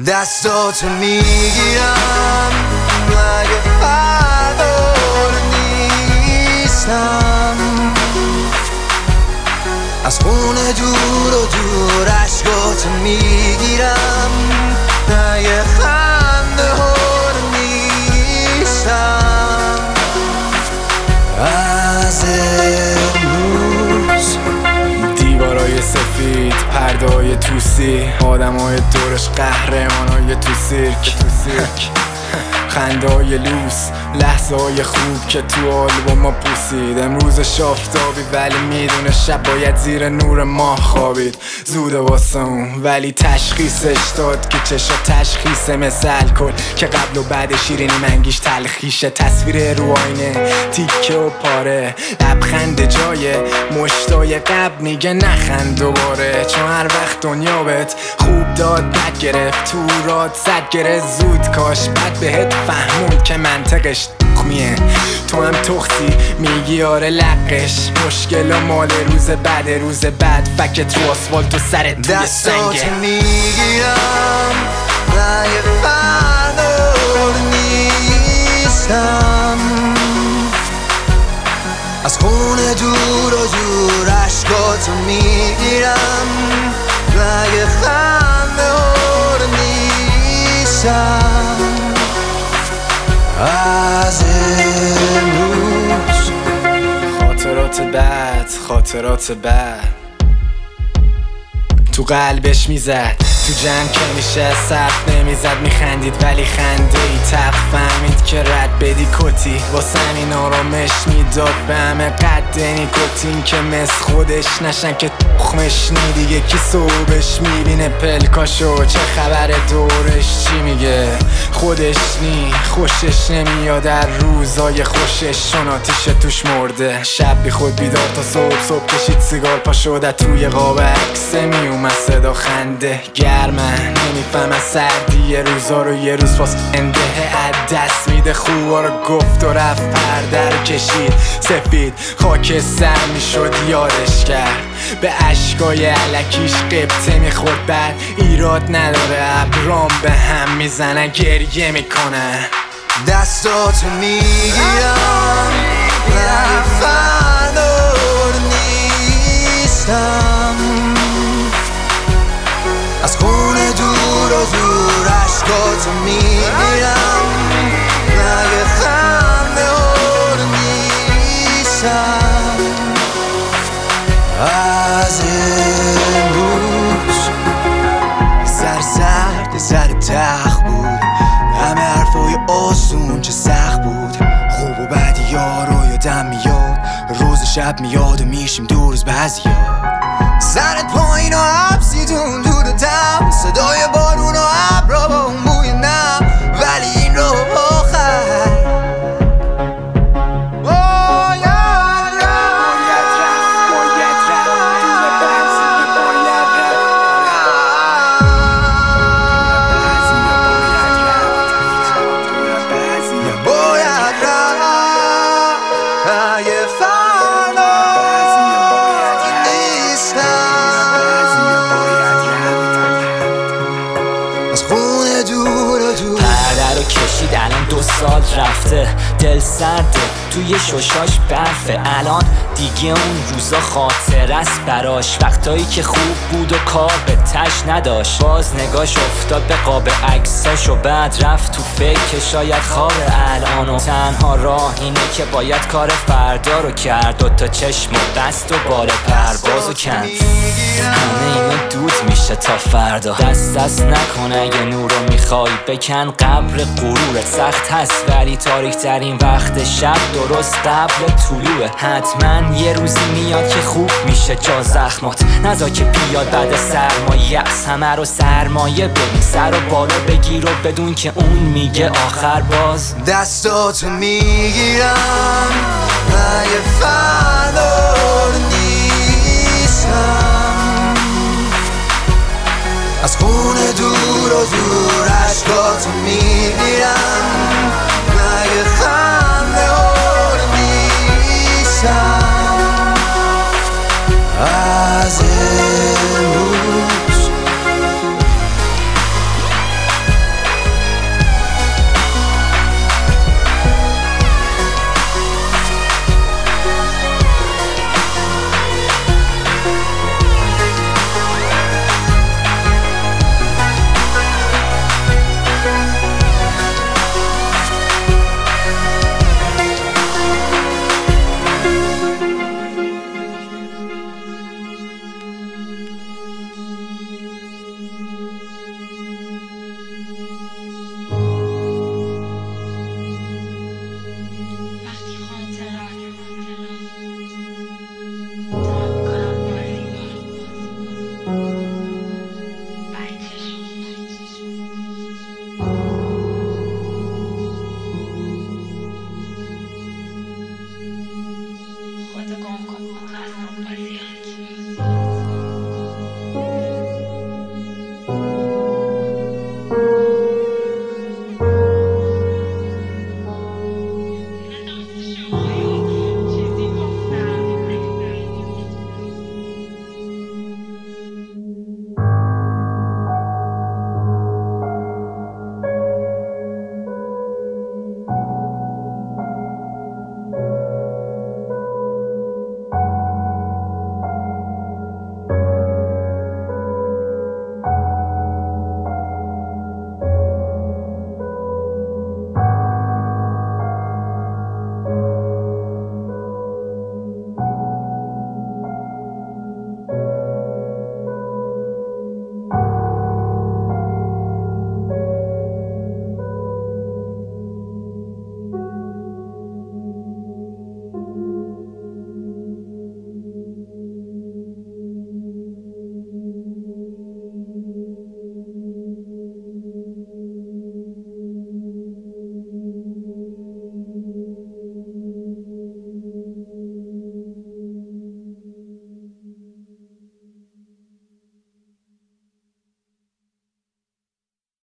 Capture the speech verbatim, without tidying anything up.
دستاتو میگیرم اگه فردا نیستم، از خونه دور و دور عشقاتو میگیرم اگه خنده ها رو نیستم. از امروز دیوارای سفید، پرده‌های توسی، آدمای دورش قهرمانای تو سیرک، خنده‌های لوس، لحظه‌های خوب که تو آلبوم ما پوسید. امروز شافتابی ولی میدونه شب باید زیر نور ماه خوابید. زوده واسه اون ولی تشخیصش داد که چشا تشخیص مثل الکل که قبل و بعد شیرینی منگیش تلخیشه. تصویر رو آینه تیکه و پاره، لبخند جای مشتای قبل میگه نخند دوباره، چون هر وقت دنیا بهت خوب داد بد گرفت، تو راد زد گره زود کاش بد بهت فهمون که منطقش تخمیه. تو هم تختی میگی آره لقش، مشکل و مال روز بعد روز بعد فکت رو آسفالت و سرت توی سنگه. دستاتو میگیرم اگه فردا نیستم، از خونه دور و دور عشقاتو میگیرم اگه خنده ها رو نیستم. از امروز خاطرات بد، خاطرات بد تو قلبش میزد، تو جمع که میشه صرف نمیزد، میخندید ولی خنده ای تب فهمید که رد بدی کتی، واسه این آرامش میداد به همه قد نیکوتین که مثل خودش نشن که تخمش نی. دیگه کی صبحش میبینه پلکاشو، چه خبر دورش چی میگه خودش نی، خوشش نمیاد در روزای خوشش، چون آتیش توش مرده. شب بی خود بیدار تا صبح، صبح کشید سیگار پا شده توی قاب عکسه میومد صدا خنده گرمه، نمیفهم سردی روزا رو یه روز فاس انده از دست میده، خوبا رو گفت و رفت پرده رو کشید سفید خاک سر میشد یادش کرد، به عشقای علکیش قبطه میخورد بعد ایراد نداره ابرام به هم میزنن گریه میکنن. دستاتو میگیرم اگه فردا نیستم، از خونه دور و دور عشقاتو میگیرم اگه خنده ها رو نیستم. از امروز سر سرد سر تخت بود، همه حرفای آسون چه سخت بود، خوب و بد یارو یادم میاد، روز شب میاد و میشیم دور از بعضیا. سرت پایین و حبسیدون دود و دم، صدای بارون و ابرا با اون بوی نم، ولی این رو آخر کشید الان دو سال رفته، دل سرده توی ششاش برفه، الان دیگه اون روزا خاطر است براش، وقتایی که خوب بود و کار به تش نداشت، باز نگاش افتاد به قاب عکسش و بعد رفت تو فکر که شاید خواب الان و تنها راه اینه که باید کار فردا رو کرد و تا چشم و بست و بال پروازو کند، همه اینا دود میشه تا فردا. دست دست نکنه اگه نور رو میخوای بکن، قبر غرورت سخت هست ولی تاریک در این وقت شب درست قبل طلوعه، حتما یه روزی میاد که خوب میشه جا زخمات، نذار که بیاد بعد سرمایه یأس همه رو سرمایه ببین، سر و بالا بگیر و بدون که اون میگه آخر باز. دستاتو میگیرم اگه فردا نیستم، از خونه دور و دور عشقاتو میگیرم